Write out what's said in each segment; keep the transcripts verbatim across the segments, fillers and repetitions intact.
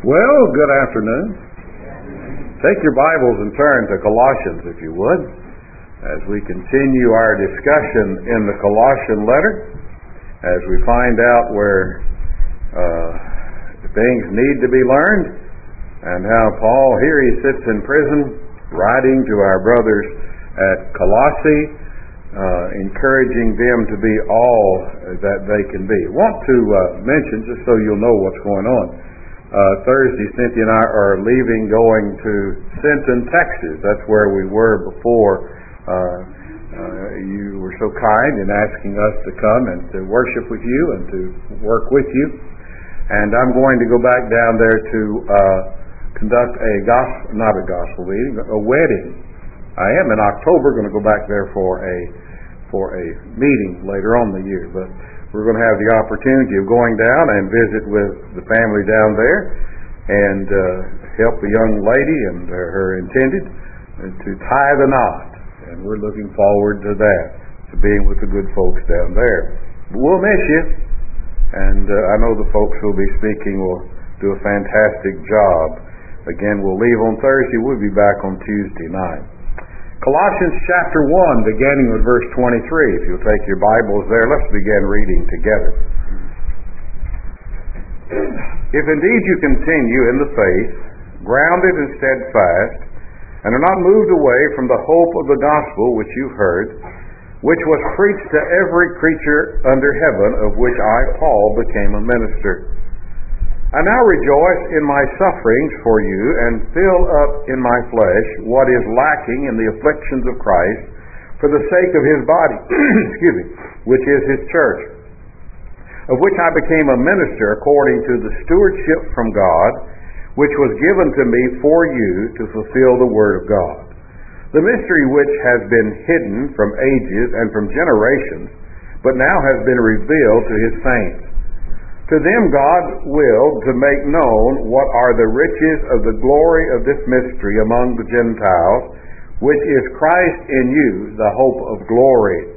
Well, good afternoon. Take your Bibles and turn to Colossians, if you would, as we continue our discussion in the Colossian letter, as we find out where uh, things need to be learned, and how Paul, here he sits in prison, writing to our brothers at Colossae, uh, encouraging them to be all that they can be. I want to uh, mention, just so you'll know what's going on, Uh, Thursday, Cynthia and I are leaving, going to Sinton, Texas. That's where we were before uh, uh, you were so kind in asking us to come and to worship with you and to work with you. And I'm going to go back down there to uh, conduct a gospel, not a gospel meeting, a wedding. I am in October going to go back there for a for a meeting later on in the year, but we're going to have the opportunity of going down and visit with the family down there and uh, help the young lady and uh, her intended to tie the knot. And we're looking forward to that, to being with the good folks down there. But we'll miss you. And uh, I know the folks who will be speaking will do a fantastic job. Again, we'll leave on Thursday. We'll be back on Tuesday night. Colossians chapter one, beginning with verse twenty-three. If you'll take your Bibles there, let's begin reading together. If indeed you continue in the faith, grounded and steadfast, and are not moved away from the hope of the gospel which you've heard, which was preached to every creature under heaven, of which I, Paul, became a minister. I now rejoice in my sufferings for you, and fill up in my flesh what is lacking in the afflictions of Christ for the sake of his body, excuse me, which is his church, of which I became a minister according to the stewardship from God, which was given to me for you to fulfill the word of God, the mystery which has been hidden from ages and from generations, but now has been revealed to his saints. To them God willed to make known what are the riches of the glory of this mystery among the Gentiles, which is Christ in you, the hope of glory.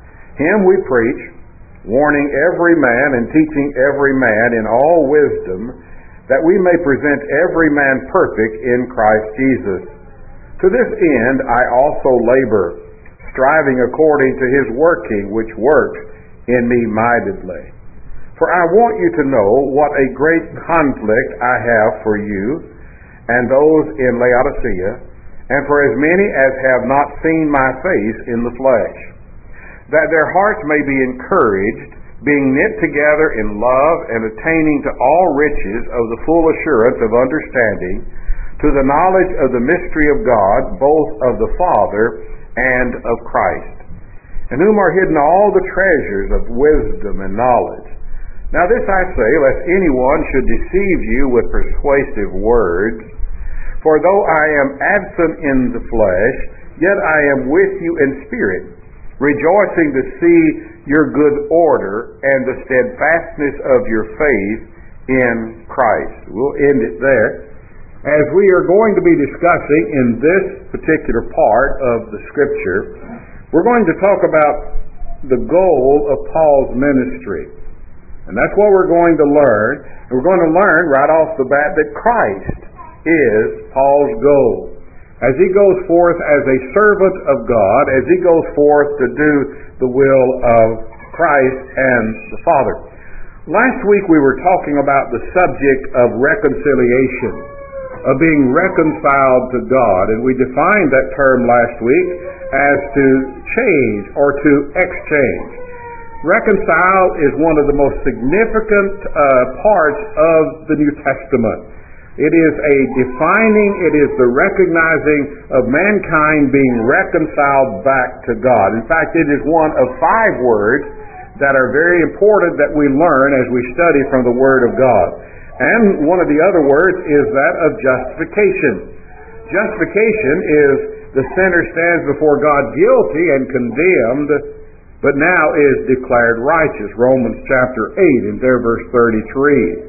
Him we preach, warning every man and teaching every man in all wisdom, that we may present every man perfect in Christ Jesus. To this end I also labor, striving according to his working which works in me mightily. For I want you to know what a great conflict I have for you and those in Laodicea, and for as many as have not seen my face in the flesh, that their hearts may be encouraged, being knit together in love and attaining to all riches of the full assurance of understanding, to the knowledge of the mystery of God, both of the Father and of Christ, in whom are hidden all the treasures of wisdom and knowledge. Now this I say, lest anyone should deceive you with persuasive words. For though I am absent in the flesh, yet I am with you in spirit, rejoicing to see your good order and the steadfastness of your faith in Christ. We'll end it there. As we are going to be discussing in this particular part of the Scripture, we're going to talk about the goal of Paul's ministry. And that's what we're going to learn. And we're going to learn right off the bat that Christ is Paul's goal. As he goes forth as a servant of God, as he goes forth to do the will of Christ and the Father. Last week we were talking about the subject of reconciliation, of being reconciled to God. And we defined that term last week as to change or to exchange. Reconcile is one of the most significant uh, parts of the New Testament. It is a defining, it is the recognizing of mankind being reconciled back to God. In fact, it is one of five words that are very important that we learn as we study from the Word of God. And one of the other words is that of justification. Justification is the sinner stands before God guilty and condemned, but now is declared righteous. Romans chapter eight and there verse thirty-three.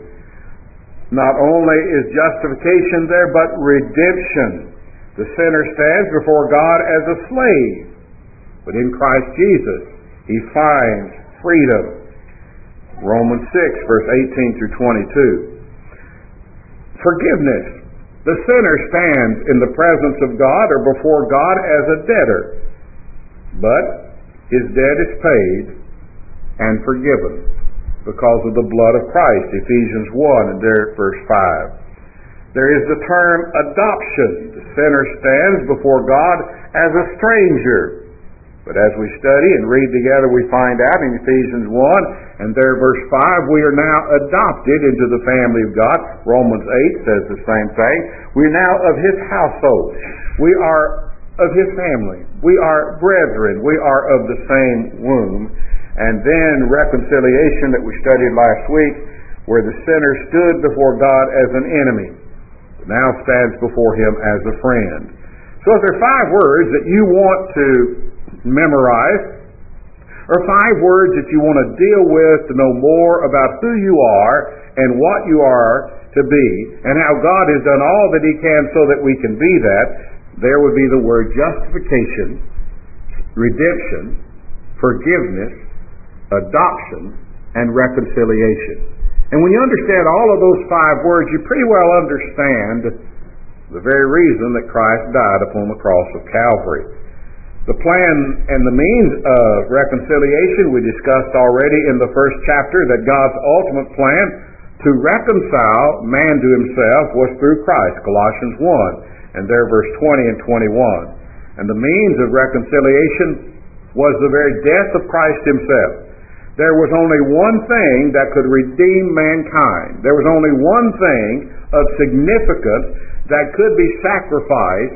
Not only is justification there, but redemption. The sinner stands before God as a slave, but in Christ Jesus he finds freedom. Romans six verse eighteen through twenty-two. Forgiveness. The sinner stands in the presence of God or before God as a debtor, but his debt is paid and forgiven because of the blood of Christ, Ephesians one and there verse five. There is the term adoption. The sinner stands before God as a stranger. But as we study and read together, we find out in Ephesians one and there verse five, we are now adopted into the family of God. Romans eight says the same thing. We're now of his household. We are of his family. We are brethren. We are of the same womb. And then reconciliation that we studied last week, where the sinner stood before God as an enemy, now stands before him as a friend. So if there are five words that you want to memorize, or five words that you want to deal with to know more about who you are and what you are to be, and how God has done all that he can so that we can be that, there would be the word justification, redemption, forgiveness, adoption, and reconciliation. And when you understand all of those five words, you pretty well understand the very reason that Christ died upon the cross of Calvary. The plan and the means of reconciliation we discussed already in the first chapter, that God's ultimate plan to reconcile man to himself was through Christ, Colossians one, and there verse twenty and twenty-one. And the means of reconciliation was the very death of Christ himself. There was only one thing that could redeem mankind. There was only one thing of significance that could be sacrificed,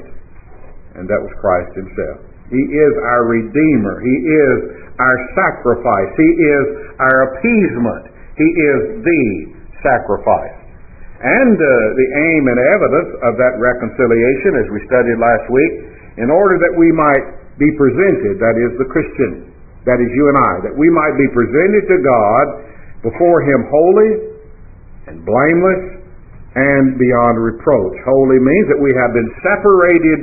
and that was Christ himself. He is our Redeemer. He is our sacrifice. He is our appeasement. He is the sacrifice. And uh, the aim and evidence of that reconciliation, as we studied last week, in order that we might be presented, that is the Christian, that is you and I, that we might be presented to God before him holy and blameless and beyond reproach. Holy means that we have been separated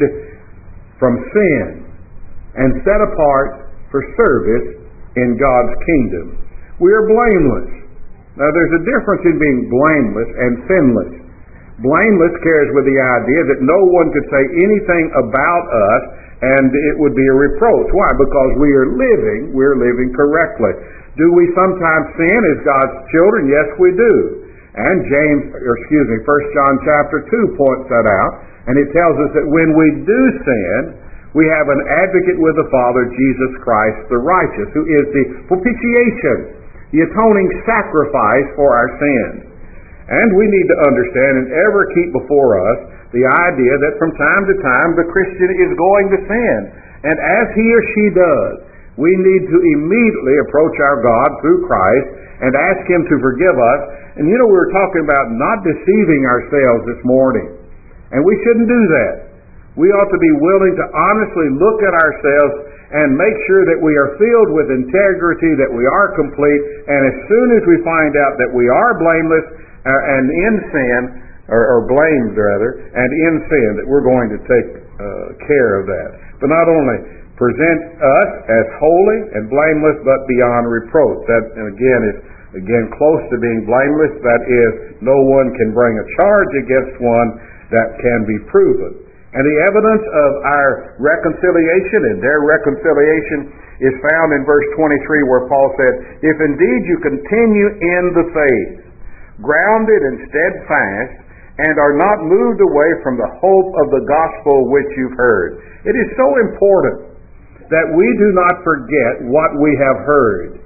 from sin and set apart for service in God's kingdom. We are blameless. Now there's a difference in being blameless and sinless. Blameless carries with the idea that no one could say anything about us and it would be a reproach. Why? Because we are living, we're living correctly. Do we sometimes sin as God's children? Yes, we do. And James, or excuse me, First John chapter two points that out, and it tells us that when we do sin, we have an advocate with the Father, Jesus Christ the righteous, who is the propitiation, the atoning sacrifice for our sins. And we need to understand and ever keep before us the idea that from time to time the Christian is going to sin. And as he or she does, we need to immediately approach our God through Christ and ask him to forgive us. And you know, we were talking about not deceiving ourselves this morning. And we shouldn't do that. We ought to be willing to honestly look at ourselves and make sure that we are filled with integrity, that we are complete, and as soon as we find out that we are blameless uh, and in sin, or, or blamed rather, and in sin, that we're going to take uh, care of that. But not only present us as holy and blameless, but beyond reproach. That, and again, is again close to being blameless. That is, no one can bring a charge against one that can be proven. And the evidence of our reconciliation and their reconciliation is found in verse twenty-three, where Paul said, "If indeed you continue in the faith, grounded and steadfast, and are not moved away from the hope of the gospel which you've heard." It is so important that we do not forget what we have heard.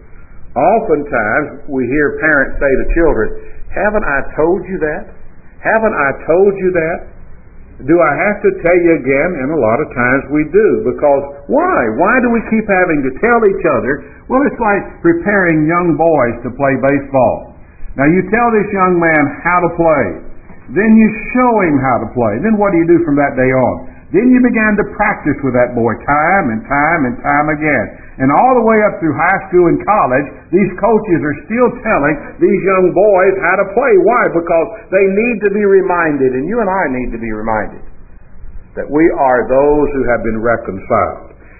Oftentimes we hear parents say to children, "Haven't I told you that? Haven't I told you that?" Do I have to tell you again? And a lot of times we do. Because why? Why do we keep having to tell each other? Well, it's like preparing young boys to play baseball. Now you tell this young man how to play. Then you show him how to play. Then what do you do from that day on? Then you began to practice with that boy time and time and time again. And all the way up through high school and college, these coaches are still telling these young boys how to play. Why? Because they need to be reminded, and you and I need to be reminded, that we are those who have been reconciled.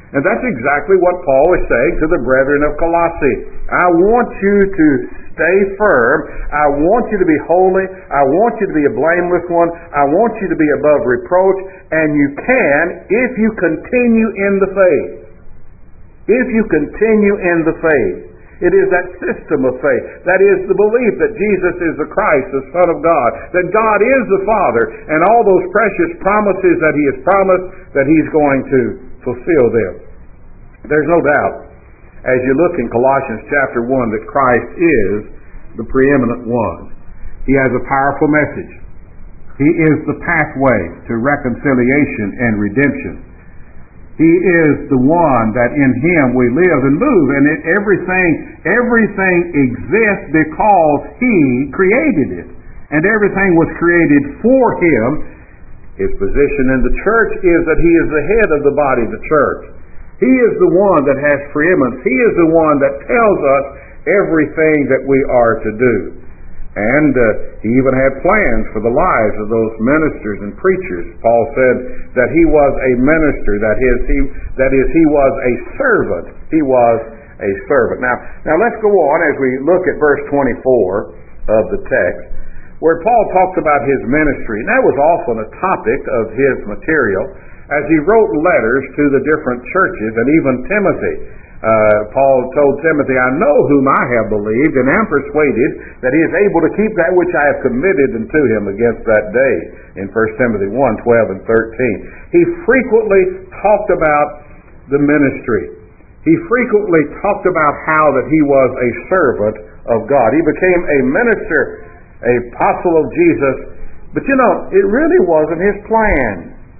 And that's exactly what Paul is saying to the brethren of Colossae. I want you to stay firm. I want you to be holy. I want you to be a blameless one. I want you to be above reproach. And you can if you continue in the faith. If you continue in the faith. It is that system of faith. That is the belief that Jesus is the Christ, the Son of God. That God is the Father. And all those precious promises that He has promised, that He's going to fulfill them. There's no doubt, as you look in Colossians chapter one, that Christ is the preeminent one. He has a powerful message. He is the pathway to reconciliation and redemption. He is the one that in Him we live and move, and it, everything, everything exists because He created it. And everything was created for Him. His position in the church is that He is the head of the body of the church. He is the one that has preeminence. He is the one that tells us everything that we are to do. And uh, He even had plans for the lives of those ministers and preachers. Paul said that he was a minister, that is, he, that is, he was a servant. He was a servant. Now, now let's go on as we look at verse twenty-four of the text, where Paul talks about his ministry. And that was often a topic of his material as he wrote letters to the different churches, and even Timothy. Uh, Paul told Timothy, I know whom I have believed, and am persuaded that he is able to keep that which I have committed unto him against that day, in First Timothy one, twelve and thirteen. He frequently talked about the ministry. He frequently talked about how that he was a servant of God. He became a minister, a apostle of Jesus, but you know, it really wasn't his plan.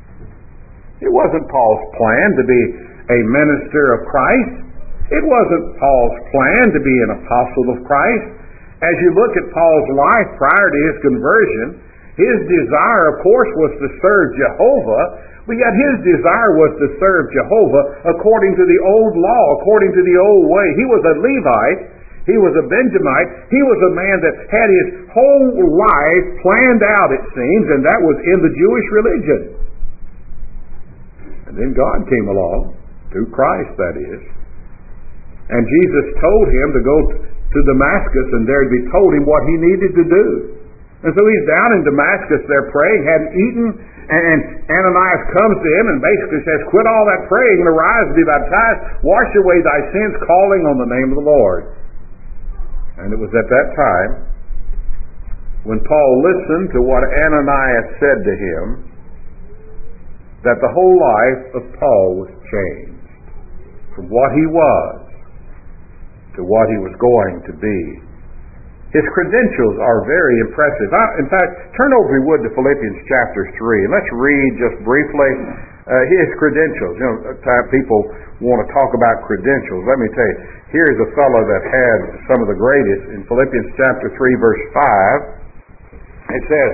It wasn't Paul's plan to be a minister of Christ. It wasn't Paul's plan to be an apostle of Christ. As you look at Paul's life prior to his conversion, his desire, of course, was to serve Jehovah, but yet his desire was to serve Jehovah according to the old law, according to the old way. He was a Levite. He was a Benjamite. He was a man that had his whole life planned out, it seems, and that was in the Jewish religion. And then God came along, through Christ, that is. And Jesus told him to go to Damascus and there to be told him what he needed to do. And so he's down in Damascus there praying, hadn't eaten, and Ananias comes to him and basically says, quit all that praying and arise and be baptized, wash away thy sins, calling on the name of the Lord. And it was at that time when Paul listened to what Ananias said to him that the whole life of Paul was changed from what he was to what he was going to be. His credentials are very impressive. I, in fact, turn over, if you would, to Philippians chapter three, and let's read just briefly uh, his credentials. You know, time people want to talk about credentials. Let me tell you, here's a fellow that had some of the greatest. In Philippians chapter three, verse five, it says,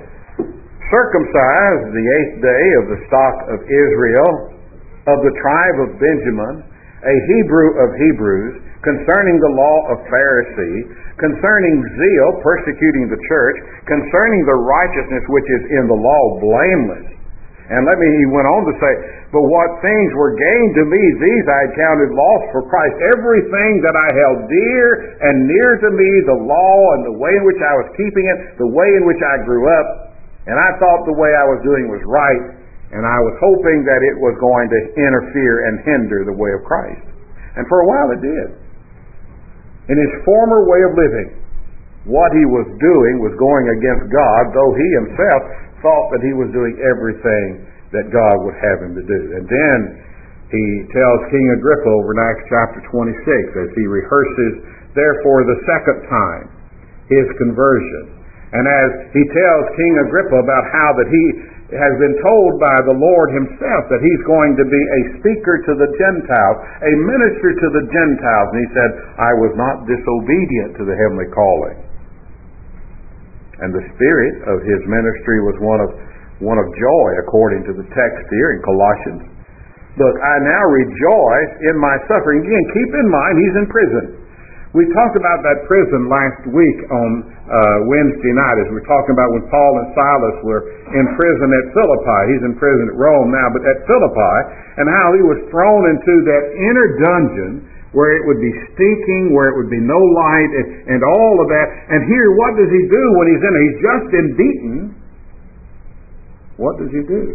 circumcised the eighth day of the stock of Israel, of the tribe of Benjamin, a Hebrew of Hebrews, concerning the law of Pharisee, concerning zeal, persecuting the church, concerning the righteousness which is in the law, blameless. And let me, he went on to say, but what things were gained to me, these I counted loss for Christ. Everything that I held dear and near to me, the law and the way in which I was keeping it, the way in which I grew up, and I thought the way I was doing was right, and I was hoping that it was going to interfere and hinder the way of Christ. And for a while it did. In his former way of living, what he was doing was going against God, though he himself thought that he was doing everything that God would have him to do. And then he tells King Agrippa over in Acts chapter twenty-six, as he rehearses, therefore, the second time, his conversion. And as he tells King Agrippa about how that he has been told by the Lord himself that he's going to be a speaker to the Gentiles, a minister to the Gentiles. And he said, I was not disobedient to the heavenly calling. And the spirit of his ministry was one of one of joy, according to the text here in Colossians. Look, I now rejoice in my suffering. Again, keep in mind he's in prison. We talked about that prison last week on uh, Wednesday night as we were talking about when Paul and Silas were in prison at Philippi. He's in prison at Rome now, but at Philippi, and how he was thrown into that inner dungeon where it would be stinking, where it would be no light, and, and all of that. And here, what does he do when he's in there? He's just been beaten. What does he do?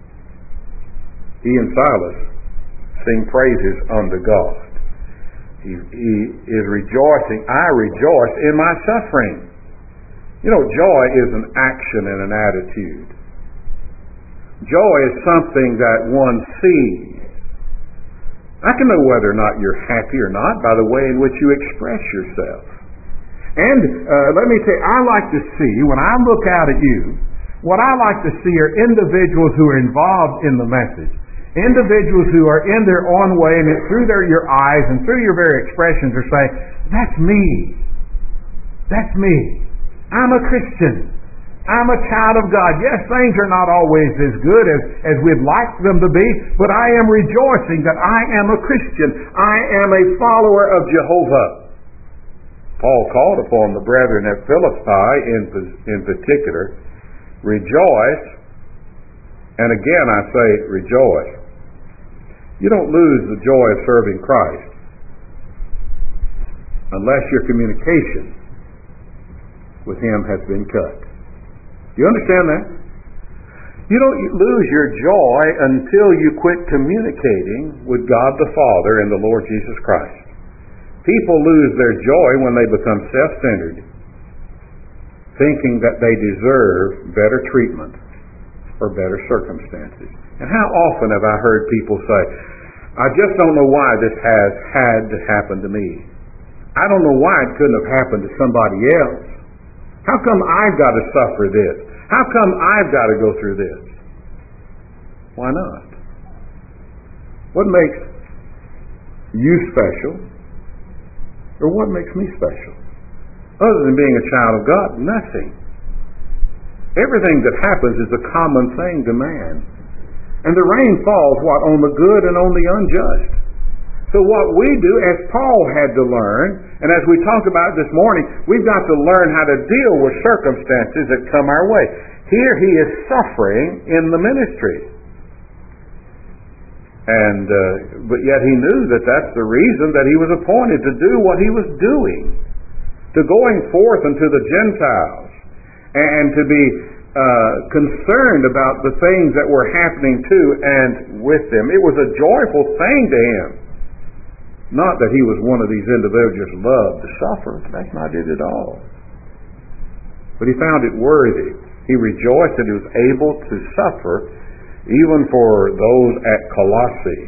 He and Silas sing praises unto God. He, he is rejoicing. I rejoice in my suffering. You know, joy is an action and an attitude. Joy is something that one sees. I can know whether or not you're happy or not by the way in which you express yourself. And uh, let me tell you, I like to see, when I look out at you, what I like to see are individuals who are involved in the message. Individuals who are in their own way, and through their, your eyes and through your very expressions are saying, that's me. That's me. I'm a Christian. I'm a child of God. Yes, things are not always as good as, as we'd like them to be, but I am rejoicing that I am a Christian. I am a follower of Jehovah. Paul called upon the brethren at Philippi in, in particular, rejoice, and again I say rejoice. You don't lose the joy of serving Christ unless your communication with Him has been cut. Do you understand that? You don't lose your joy until you quit communicating with God the Father and the Lord Jesus Christ. People lose their joy when they become self-centered, thinking that they deserve better treatment or better circumstances. And how often have I heard people say, I just don't know why this has had to happen to me. I don't know why it couldn't have happened to somebody else. How come I've got to suffer this? How come I've got to go through this? Why not? What makes you special? Or what makes me special? Other than being a child of God, nothing. Everything that happens is a common thing to man. And the rain falls, what, on the good and on the unjust. So what we do, as Paul had to learn, and as we talked about this morning, we've got to learn how to deal with circumstances that come our way. Here he is suffering in the ministry. And uh, but yet he knew that that's the reason that he was appointed to do what he was doing. To going forth unto the Gentiles and to be uh, concerned about the things that were happening to and with them. It was a joyful thing to him. Not that he was one of these individuals who loved to suffer. That's not it at all. But he found it worthy. He rejoiced that he was able to suffer even for those at Colossae.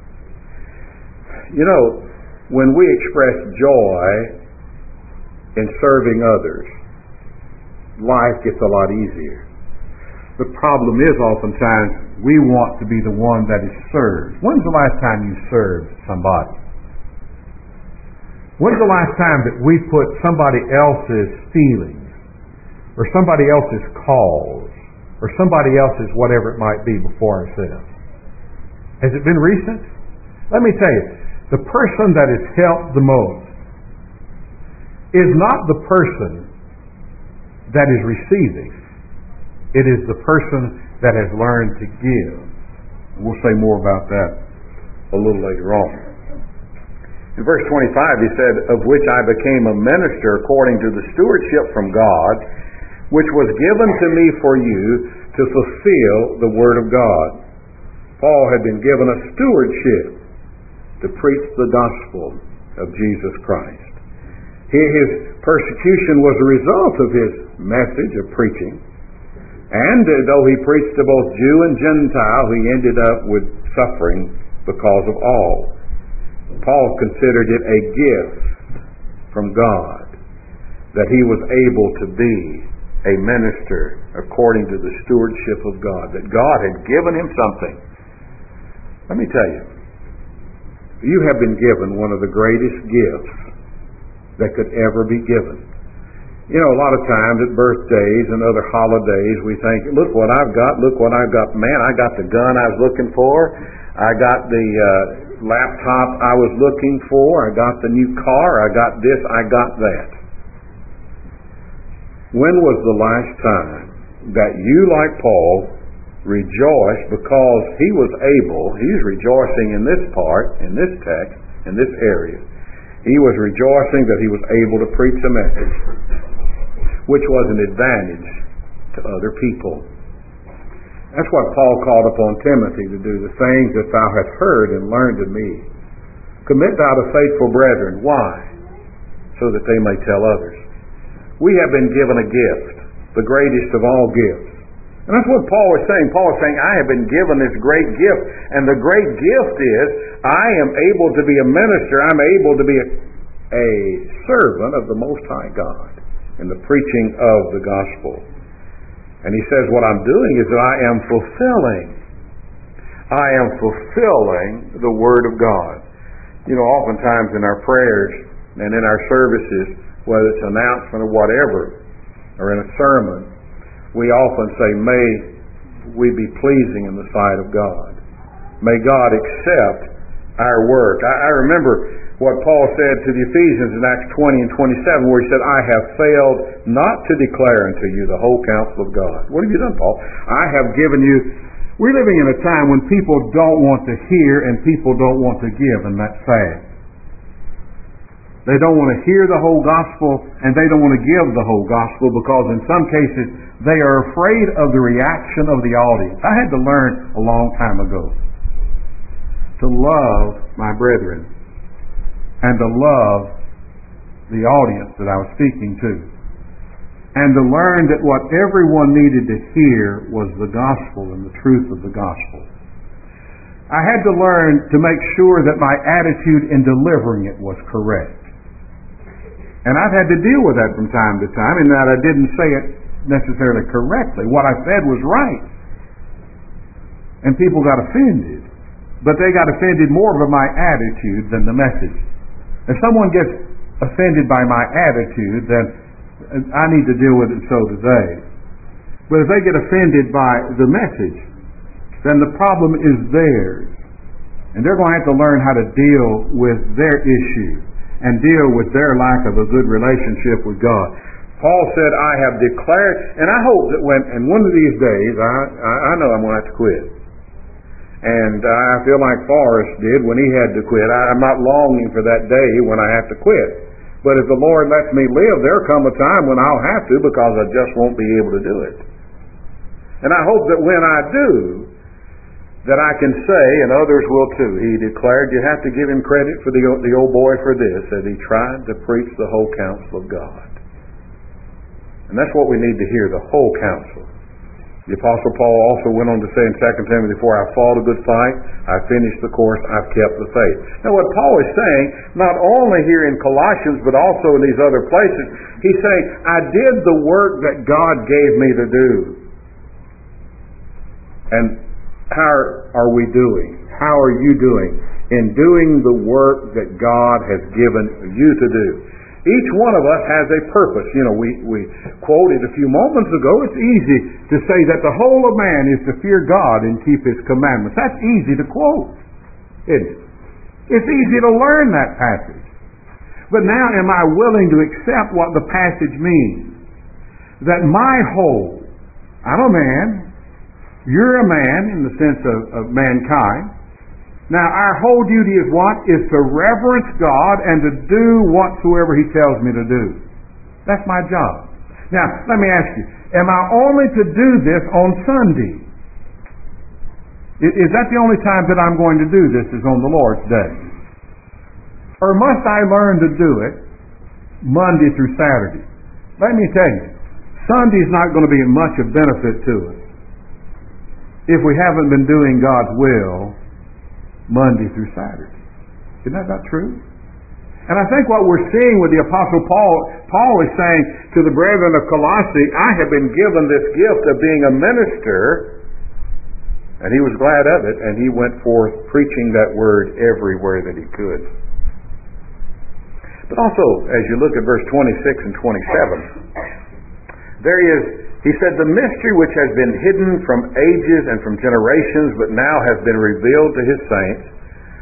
You know, when we express joy in serving others, life gets a lot easier. The problem is oftentimes we want to be the one that is served. When's the last time you served somebody? When's the last time that we put somebody else's feelings or somebody else's cause or somebody else's whatever it might be before ourselves? Has it been recent? Let me tell you, the person that is helped the most is not the person that is receiving. It is the person that has learned to give. We'll say more about that a little later on. In verse twenty-five he said, of which I became a minister according to the stewardship from God, which was given to me for you to fulfill the word of God. Paul had been given a stewardship to preach the gospel of Jesus Christ. His persecution was a result of his message of preaching. And though he preached to both Jew and Gentile, he ended up with suffering because of all. Paul considered it a gift from God that he was able to be a minister according to the stewardship of God, that God had given him something. Let me tell you, you have been given one of the greatest gifts that could ever be given. You know, a lot of times at birthdays and other holidays we think, look what I've got, look what I've got. Man, I got the gun I was looking for. I got the uh, laptop I was looking for. I got the new car. I got this. I got that. When was the last time that you, like Paul, rejoiced because he was able, he's rejoicing in this part, in this text, in this area, he was rejoicing that he was able to preach a message which was an advantage to other people. That's what Paul called upon Timothy to do, the things that thou hast heard and learned of me. Commit thou to faithful brethren. Why? So that they may tell others. We have been given a gift, the greatest of all gifts. And that's what Paul is saying. Paul is saying, I have been given this great gift. And the great gift is, I am able to be a minister. I'm able to be a, a servant of the Most High God in the preaching of the gospel. And he says, what I'm doing is that I am fulfilling. I am fulfilling the Word of God. You know, oftentimes in our prayers and in our services, whether it's an announcement or whatever, or in a sermon, we often say, may we be pleasing in the sight of God. May God accept our work. I, I remember what Paul said to the Ephesians in Acts twenty and twenty-seven, where he said, I have failed not to declare unto you the whole counsel of God. What have you done, Paul? I have given you... We're living in a time when people don't want to hear and people don't want to give, and that's sad. They don't want to hear the whole gospel and they don't want to give the whole gospel because in some cases they are afraid of the reaction of the audience. I had to learn a long time ago to love my brethren and to love the audience that I was speaking to, and to learn that what everyone needed to hear was the gospel and the truth of the gospel. I had to learn to make sure that my attitude in delivering it was correct. And I've had to deal with that from time to time, in that I didn't say it necessarily correctly. What I said was right. And people got offended. But they got offended more by my attitude than the message. If someone gets offended by my attitude, then I need to deal with it, so do they. But if they get offended by the message, then the problem is theirs. And they're going to have to learn how to deal with their issue and deal with their lack of a good relationship with God. Paul said, I have declared, and I hope that when, and one of these days, I, I, I know I'm going to have to quit. And I feel like Forrest did when he had to quit. I, I'm not longing for that day when I have to quit. But if the Lord lets me live, there'll come a time when I'll have to, because I just won't be able to do it. And I hope that when I do, that I can say, and others will too, he declared, you have to give him credit for the, the old boy for this, that he tried to preach the whole counsel of God. And that's what we need to hear, the whole counsel. The Apostle Paul also went on to say in Second Timothy four, I've fought a good fight, I've finished the course, I've kept the faith. Now what Paul is saying, not only here in Colossians, but also in these other places, he's saying, I did the work that God gave me to do. And how are we doing? How are you doing in doing the work that God has given you to do? Each one of us has a purpose. You know, we, we quoted a few moments ago, it's easy to say that the whole of man is to fear God and keep His commandments. That's easy to quote, isn't it? It's easy to learn that passage. But now am I willing to accept what the passage means? That my whole, I'm a man, you're a man in the sense of, of mankind. Now, our whole duty is what? Is to reverence God and to do whatsoever He tells me to do. That's my job. Now, let me ask you, am I only to do this on Sunday? Is that the only time that I'm going to do this, is on the Lord's Day? Or must I learn to do it Monday through Saturday? Let me tell you, Sunday's not going to be much of benefit to us if we haven't been doing God's will Monday through Saturday. Isn't that not true? And I think what we're seeing with the Apostle Paul, Paul is saying to the brethren of Colossae, I have been given this gift of being a minister, and he was glad of it, and he went forth preaching that word everywhere that he could. But also, as you look at verse twenty-six and twenty-seven, there is, he said, the mystery which has been hidden from ages and from generations, but now has been revealed to His saints,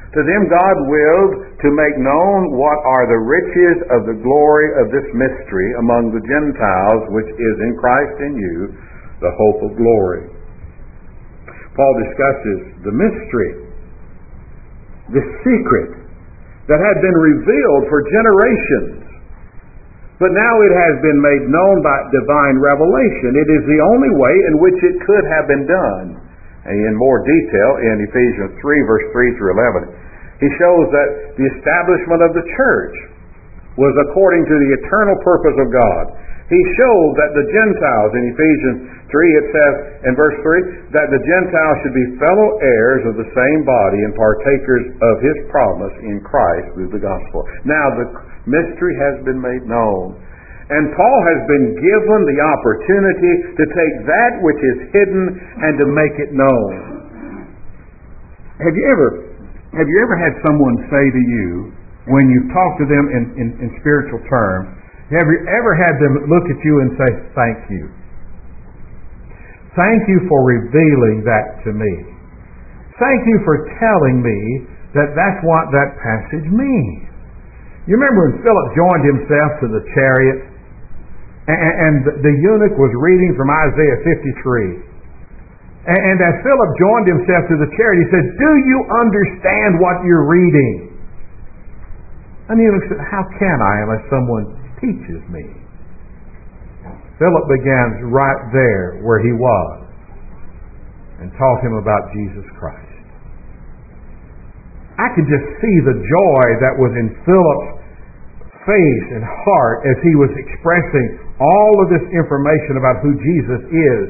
To them God willed to make known what are the riches of the glory of this mystery among the Gentiles, which is in Christ in you, the hope of glory. Paul discusses the mystery, the secret that had been revealed for generations, but now it has been made known by divine revelation. It is the only way in which it could have been done. And in more detail, in Ephesians three, verse three through eleven, he shows that the establishment of the church was according to the eternal purpose of God. He showed that the Gentiles, in Ephesians three, it says in verse three, that the Gentiles should be fellow heirs of the same body and partakers of His promise in Christ through the gospel. Now the mystery has been made known. And Paul has been given the opportunity to take that which is hidden and to make it known. Have you ever, have you ever had someone say to you, when you've talked to them in, in, in spiritual terms, have you ever had them look at you and say, thank you? Thank you for revealing that to me. Thank you for telling me that that's what that passage means. You remember when Philip joined himself to the chariot, and the eunuch was reading from Isaiah fifty-three. And as Philip joined himself to the chariot, he said, do you understand what you're reading? And the eunuch said, how can I unless someone teaches me? Philip began right there where he was and taught him about Jesus Christ. I could just see the joy that was in Philip's face and heart as he was expressing all of this information about who Jesus is.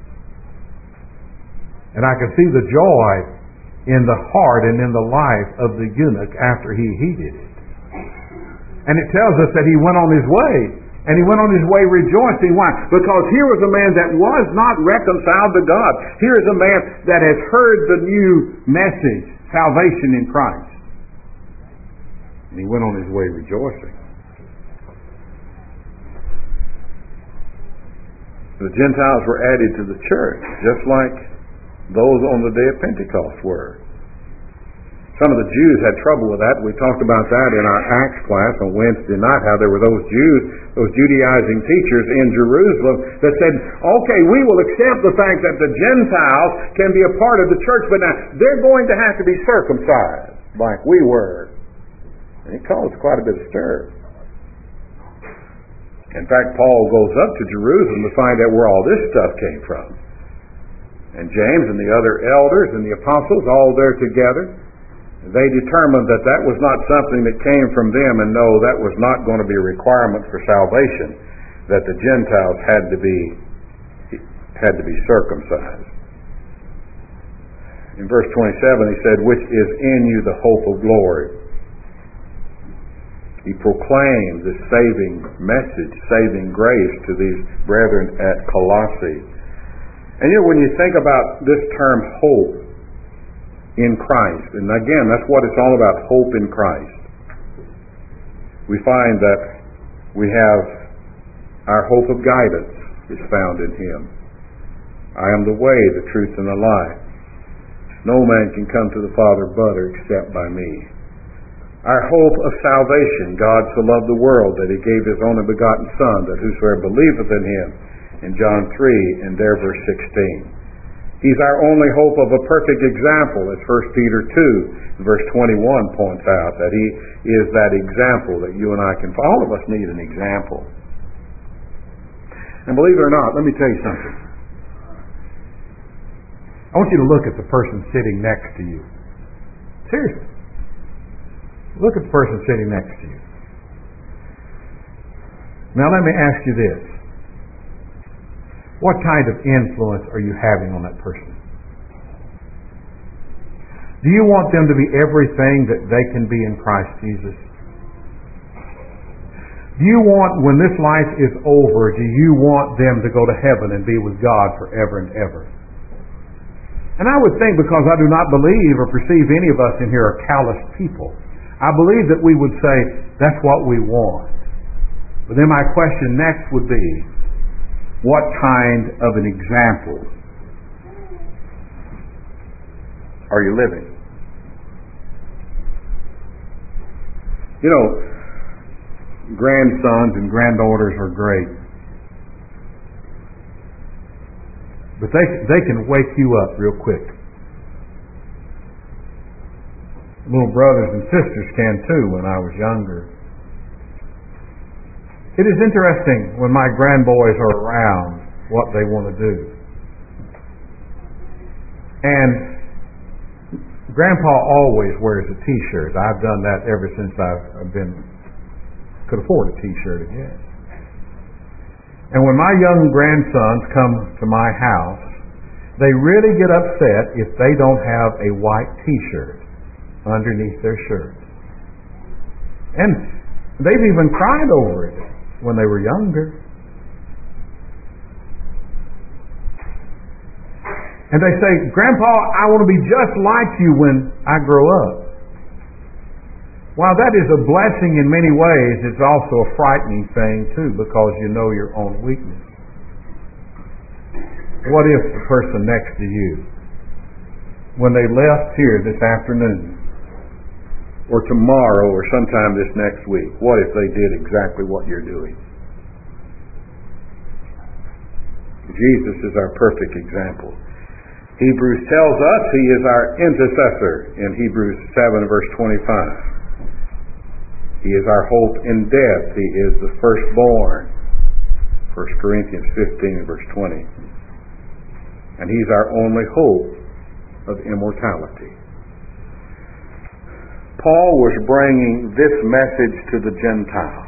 And I could see the joy in the heart and in the life of the eunuch after he heeded it. And it tells us that he went on his way, and he went on his way rejoicing. Why? Because here was a man that was not reconciled to God. Here is a man that has heard the new message, salvation in Christ. And he went on his way rejoicing. The Gentiles were added to the church, just like those on the day of Pentecost were. Some of the Jews had trouble with that. We talked about that in our Acts class on Wednesday night, how there were those Jews, those Judaizing teachers in Jerusalem that said, okay, we will accept the fact that the Gentiles can be a part of the church, but now they're going to have to be circumcised like we were. And it caused quite a bit of stir. In fact, Paul goes up to Jerusalem to find out where all this stuff came from. And James and the other elders and the apostles, all there together, they determined that that was not something that came from them, and no, that was not going to be a requirement for salvation, that the Gentiles had to be had to be circumcised. In verse twenty-seven he said, which is in you the hope of glory. He proclaimed the saving message, saving grace to these brethren at Colossae. And you know, when you think about this term hope in Christ, and again, that's what it's all about, hope in Christ. We find that we have our hope of guidance is found in Him. I am the way, the truth, and the life. No man can come to the Father but except by me. Our hope of salvation, God so loved the world that He gave His only begotten Son, that whosoever believeth in Him, in John three, and there verse sixteen. He's our only hope of a perfect example, as First Peter two, verse twenty-one points out, that He is that example that you and I can follow. All of us need an example. And believe it or not, let me tell you something. I want you to look at the person sitting next to you. Seriously. Look at the person sitting next to you. Now let me ask you this. What kind of influence are you having on that person? Do you want them to be everything that they can be in Christ Jesus? Do you want, when this life is over, do you want them to go to heaven and be with God forever and ever? And I would think, because I do not believe or perceive any of us in here are callous people, I believe that we would say, that's what we want. But then my question next would be, what kind of an example are you living? You know, grandsons and granddaughters are great. But they, they can wake you up real quick. Little brothers and sisters can too when I was younger. It is interesting when my grandboys are around what they want to do. And Grandpa always wears a t-shirt. I've done that ever since I've been could afford a t-shirt again. And when my young grandsons come to my house, they really get upset if they don't have a white t-shirt underneath their shirt. And they've even cried over it when they were younger. And they say, Grandpa, I want to be just like you when I grow up. While that is a blessing in many ways, it's also a frightening thing too, because you know your own weakness. What if the person next to you, when they left here this afternoon, or tomorrow, or sometime this next week, what if they did exactly what you're doing? Jesus is our perfect example. Hebrews tells us He is our intercessor in Hebrews seven verse twenty-five. He is our hope in death. He is the firstborn. First Corinthians fifteen verse twenty. And He's our only hope of immortality. Paul was bringing this message to the Gentiles.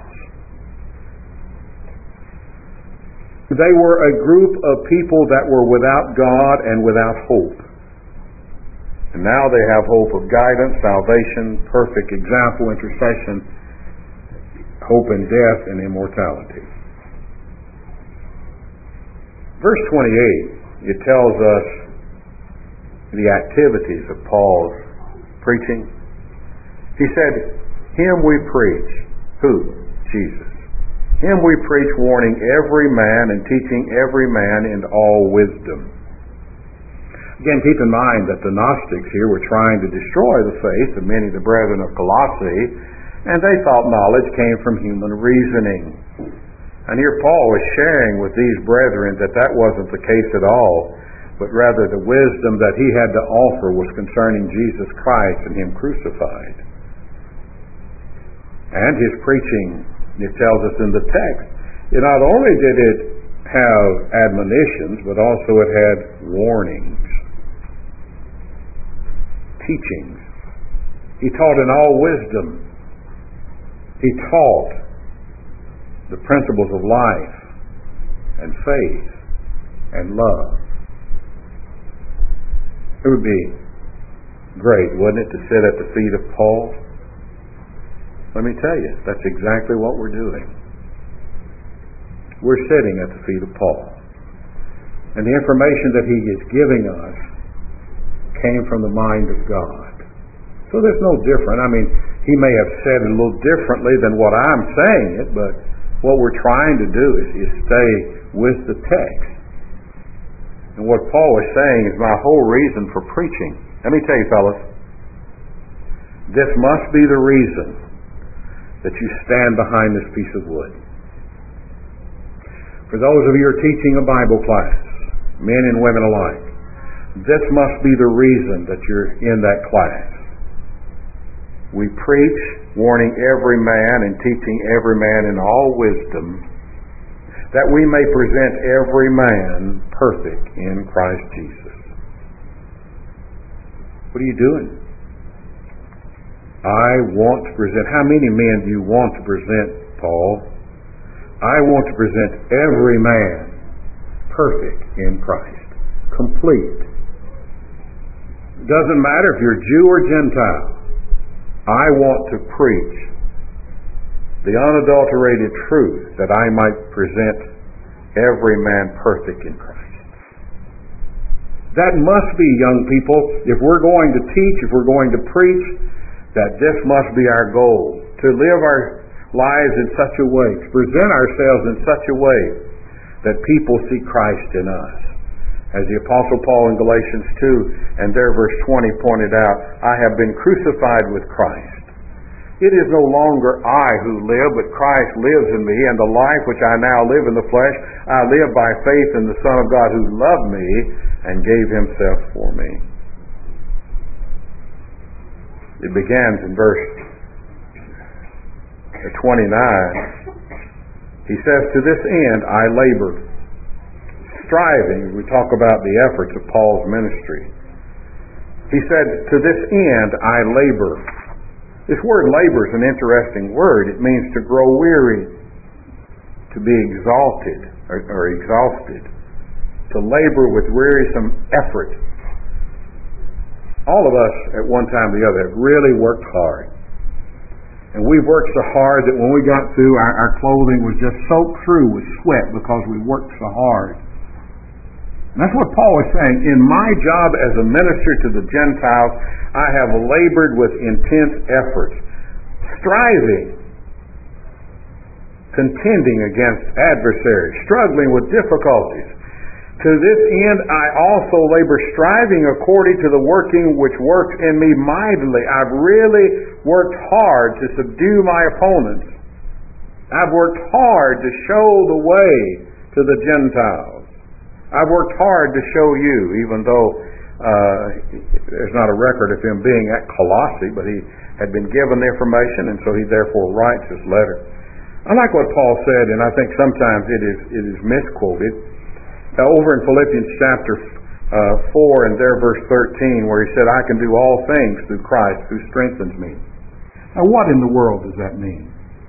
They were a group of people that were without God and without hope. And now they have hope of guidance, salvation, perfect example, intercession, hope in death, and immortality. Verse twenty-eight, it tells us the activities of Paul's preaching. He said, Him we preach. Who? Jesus. Him we preach, warning every man and teaching every man in all wisdom. Again, keep in mind that the Gnostics here were trying to destroy the faith of many of the brethren of Colossae, and they thought knowledge came from human reasoning. And here Paul was sharing with these brethren that that wasn't the case at all, but rather the wisdom that he had to offer was concerning Jesus Christ and Him crucified. And his preaching, it tells us in the text, it not only did it have admonitions, but also it had warnings, teachings. He taught in all wisdom. He taught the principles of life and faith and love. It would be great, wouldn't it, to sit at the feet of Paul? Let me tell you, that's exactly what we're doing. We're sitting at the feet of Paul. And the information that he is giving us came from the mind of God. So there's no different. I mean, he may have said it a little differently than what I'm saying it, but what we're trying to do is, is stay with the text. And what Paul is saying is my whole reason for preaching. Let me tell you, fellas, this must be the reason that you stand behind this piece of wood. For those of you who are teaching a Bible class, men and women alike, this must be the reason that you're in that class. We preach, warning every man and teaching every man in all wisdom, that we may present every man perfect in Christ Jesus. What are you doing? I want to present. How many men do you want to present, Paul? I want to present every man perfect in Christ. Complete. It doesn't matter if you're Jew or Gentile. I want to preach the unadulterated truth that I might present every man perfect in Christ. That must be, young people, if we're going to teach, if we're going to preach, that this must be our goal, to live our lives in such a way, to present ourselves in such a way that people see Christ in us. As the Apostle Paul in Galatians two and there verse twenty pointed out, I have been crucified with Christ. It is no longer I who live, but Christ lives in me, and the life which I now live in the flesh, I live by faith in the Son of God who loved me and gave himself for me. It begins in verse twenty-nine. He says, to this end I labor, striving. We talk about the efforts of Paul's ministry. He said, to this end I labor. This word labor is an interesting word. It means to grow weary, to be exalted or, or exhausted, to labor with wearisome effort. All of us at one time or the other have really worked hard. And we've worked so hard that when we got through, our, our clothing was just soaked through with sweat because we worked so hard. And that's what Paul is saying. In my job as a minister to the Gentiles, I have labored with intense efforts, striving, contending against adversaries, struggling with difficulties. To this end I also labor, striving according to the working which works in me mightily. I've really worked hard to subdue my opponents. I've worked hard to show the way to the Gentiles. I've worked hard to show you, even though uh, there's not a record of him being at Colossae, but he had been given the information, and so he therefore writes this letter. I like what Paul said, and I think sometimes it is it is misquoted. Now, over in Philippians chapter uh, four and there verse thirteen, where he said, I can do all things through Christ who strengthens me. Now, what in the world does that mean?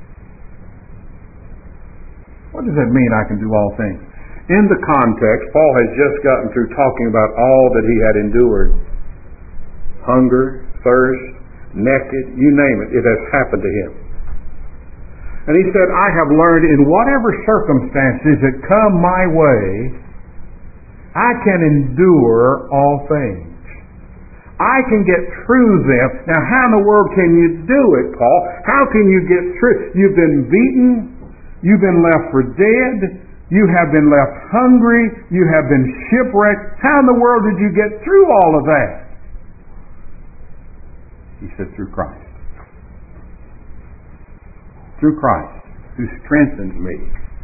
What does that mean, I can do all things? In the context, Paul has just gotten through talking about all that he had endured. Hunger, thirst, naked, you name it, it has happened to him. And he said, I have learned in whatever circumstances that come my way, I can endure all things. I can get through them. Now, how in the world can you do it, Paul? How can you get through? You've been beaten. You've been left for dead. You have been left hungry. You have been shipwrecked. How in the world did you get through all of that? He said, through Christ. Through Christ, who strengthens me.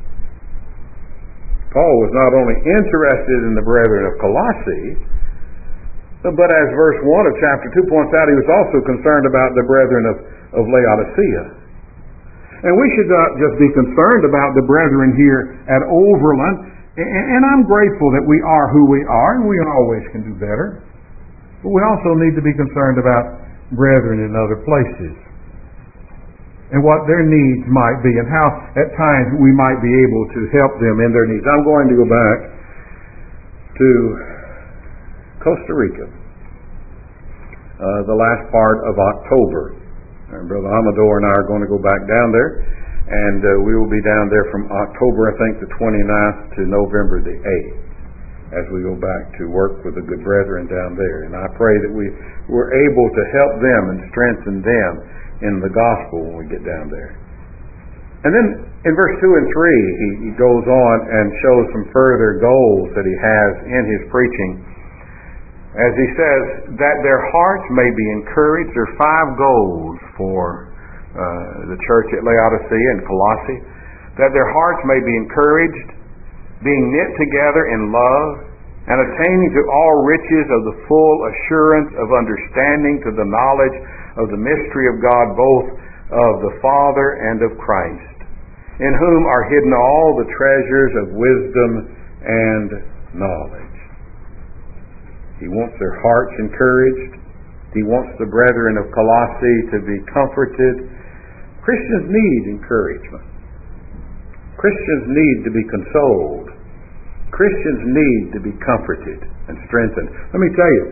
Paul was not only interested in the brethren of Colossae, but as verse one of chapter two points out, he was also concerned about the brethren of, of Laodicea. And we should not just be concerned about the brethren here at Overland. And I'm grateful that we are who we are, and we always can do better. But we also need to be concerned about brethren in other places, and what their needs might be, and how at times we might be able to help them in their needs. I'm going to go back to Costa Rica, uh, the last part of October. And Brother Amador and I are going to go back down there, and uh, we will be down there from October, I think, the twenty-ninth to November the eighth, as we go back to work with the good brethren down there. And I pray that we were able to help them and strengthen them in the gospel when we get down there. And then in verse two and three, he, he goes on and shows some further goals that he has in his preaching. As he says, that their hearts may be encouraged. There are five goals for uh, the church at Laodicea and Colossae. That their hearts may be encouraged, being knit together in love, and attaining to all riches of the full assurance of understanding, to the knowledge of the mystery of God, both of the Father and of Christ, in whom are hidden all the treasures of wisdom and knowledge. He wants their hearts encouraged. He wants the brethren of Colossae to be comforted. Christians need encouragement. Christians need to be consoled. Christians need to be comforted and strengthened. Let me tell you,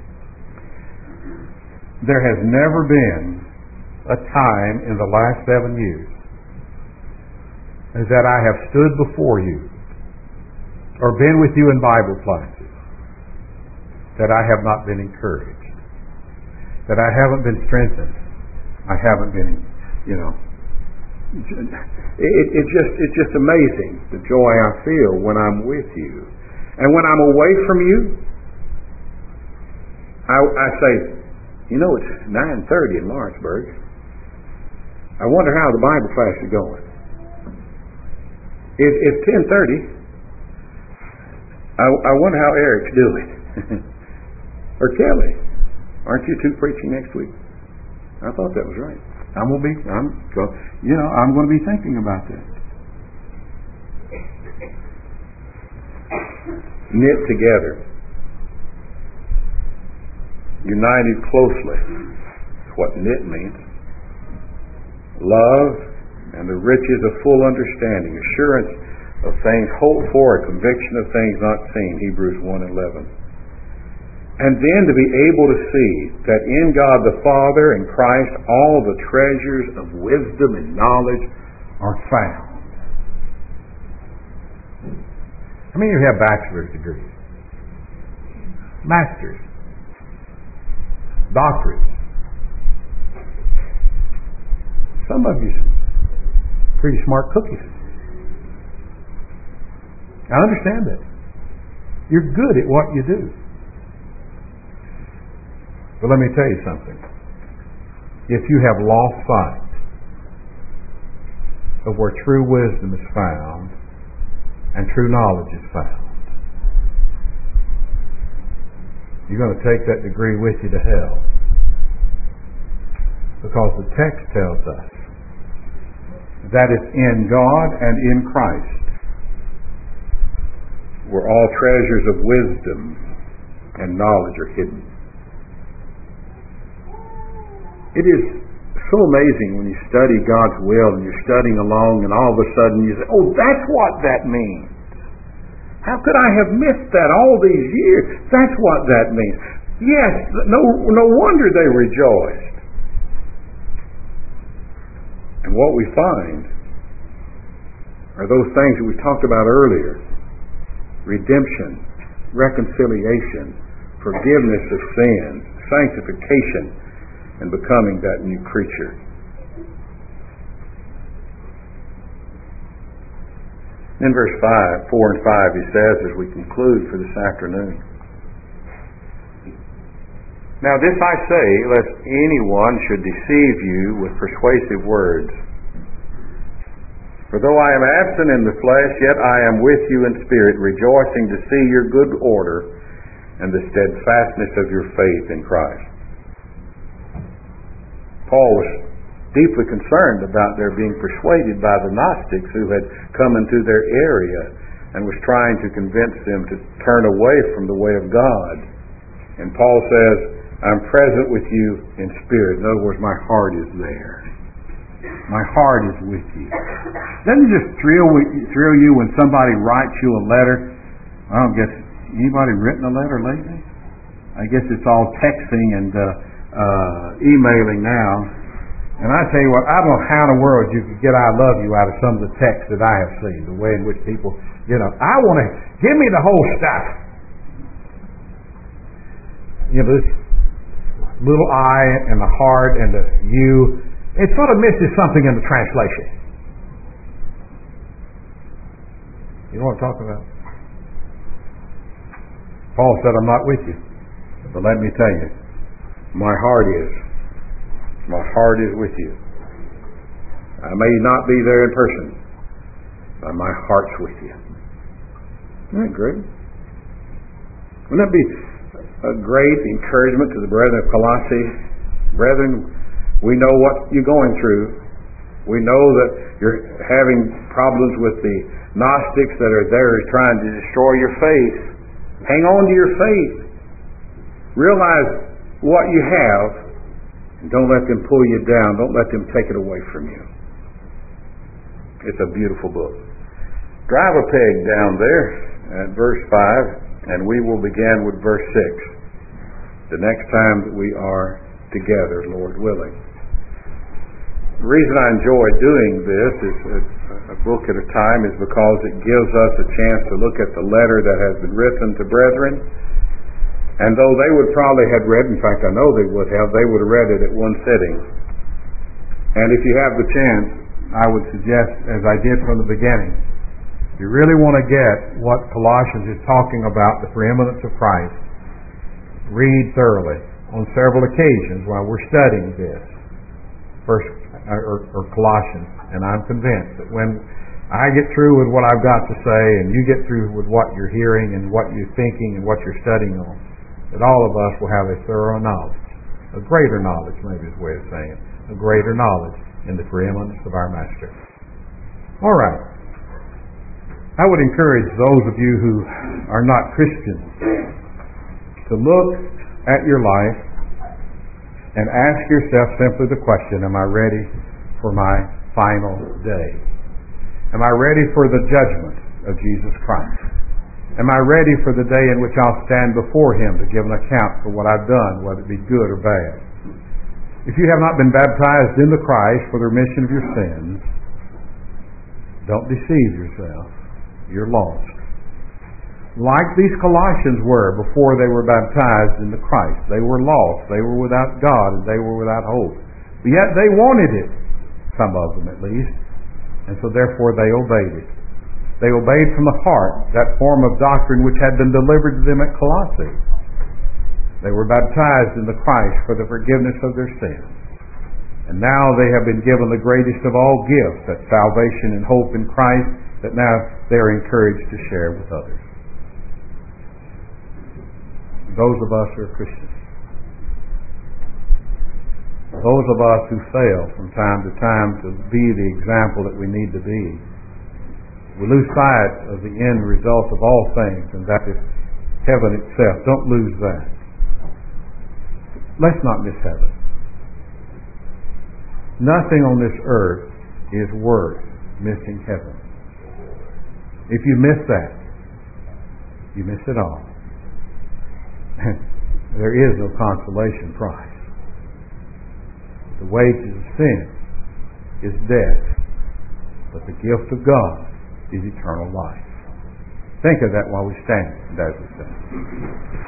there has never been a time in the last seven years that I have stood before you or been with you in Bible classes that I have not been encouraged, that I haven't been strengthened, I haven't been, you know, it, it just it's just amazing the joy I feel when I'm with you. And when I'm away from you, I, I say, you know, it's nine thirty in Lawrenceburg. I wonder how the Bible class is going. It, it's ten thirty. I, I wonder how Eric's doing. Or Kelly. Aren't you two preaching next week? I thought that was right. I'm gonna be. I'm. You know, I'm going to be thinking about that. Knit together, united closely. That's what knit means. Love and the riches of full understanding, assurance of things hoped for, a conviction of things not seen. Hebrews one eleven. And then to be able to see that in God the Father and Christ all the treasures of wisdom and knowledge are found. How many of you have bachelor's degrees? Masters? Doctorates? Some of you pretty smart cookies. I understand that. You're good at what you do. But let me tell you something. If you have lost sight of where true wisdom is found and true knowledge is found, you're going to take that degree with you to hell. Because the text tells us that it's in God and in Christ where all treasures of wisdom and knowledge are hidden. It is so amazing when you study God's will and you're studying along and all of a sudden you say, oh, that's what that means. How could I have missed that all these years? That's what that means. Yes, no, no wonder they rejoiced. And what we find are those things that we talked about earlier. Redemption, reconciliation, forgiveness of sins, sanctification, and becoming that new creature. In verse five, four and five, he says, as we conclude for this afternoon, now this I say, lest anyone should deceive you with persuasive words. For though I am absent in the flesh, yet I am with you in spirit, rejoicing to see your good order and the steadfastness of your faith in Christ. Paul was deeply concerned about their being persuaded by the Gnostics who had come into their area and was trying to convince them to turn away from the way of God. And Paul says, I'm present with you in spirit. In other words, my heart is there. My heart is with you. Doesn't it just thrill, thrill you when somebody writes you a letter? I don't guess, anybody written a letter lately? I guess it's all texting and uh, uh, emailing now. And I tell you what, I don't know how in the world you could get I love you out of some of the texts that I have seen, the way in which people, you know, I want to, give me the whole stuff. You know, this little I and the heart and the you, it sort of misses something in the translation. You know what I'm talking about? Paul said, I'm not with you. But let me tell you, my heart is. My heart is with you. I may not be there in person, but my heart's with you. Isn't that great? Wouldn't that be a great encouragement to the brethren of Colossae? Brethren, we know what you're going through. We know that you're having problems with the Gnostics that are there trying to destroy your faith. Hang on to your faith. Realize what you have, and don't let them pull you down. Don't let them take it away from you. It's a beautiful book. Drive a peg down there at verse five, and we will begin with verse six the next time that we are together, Lord willing. The reason I enjoy doing this is a, a book at a time is because it gives us a chance to look at the letter that has been written to brethren. And though they would probably have read, in fact I know they would have, they would have read it at one sitting. And if you have the chance, I would suggest, as I did from the beginning, if you really want to get what Colossians is talking about, the preeminence of Christ, read thoroughly on several occasions while we're studying this. First or, or Colossians, and I'm convinced that when I get through with what I've got to say, and you get through with what you're hearing and what you're thinking and what you're studying on, that all of us will have a thorough knowledge, a greater knowledge, maybe is a way of saying it, a greater knowledge in the preeminence of our Master. All right. I would encourage those of you who are not Christians to look at your life and ask yourself simply the question, am I ready for my final day? Am I ready for the judgment of Jesus Christ? Am I ready for the day in which I'll stand before Him to give an account for what I've done, whether it be good or bad? If you have not been baptized into Christ for the remission of your sins, don't deceive yourself. You're lost. Like these Colossians were before they were baptized into Christ. They were lost. They were without God, and they were without hope. But yet they wanted it, some of them at least, and so therefore they obeyed it. They obeyed from the heart that form of doctrine which had been delivered to them at Colossae. They were baptized into Christ for the forgiveness of their sins. And now they have been given the greatest of all gifts, that salvation and hope in Christ, that now they are encouraged to share with others. Those of us who are Christians, those of us who fail from time to time to be the example that we need to be, we lose sight of the end result of all things, and that is heaven itself. Don't lose that. Let's not miss heaven. Nothing on this earth is worth missing heaven. If you miss that, you miss it all. There is no consolation prize. The wages of sin is death, but the gift of God is eternal life. Think of that while we stand and as we sing.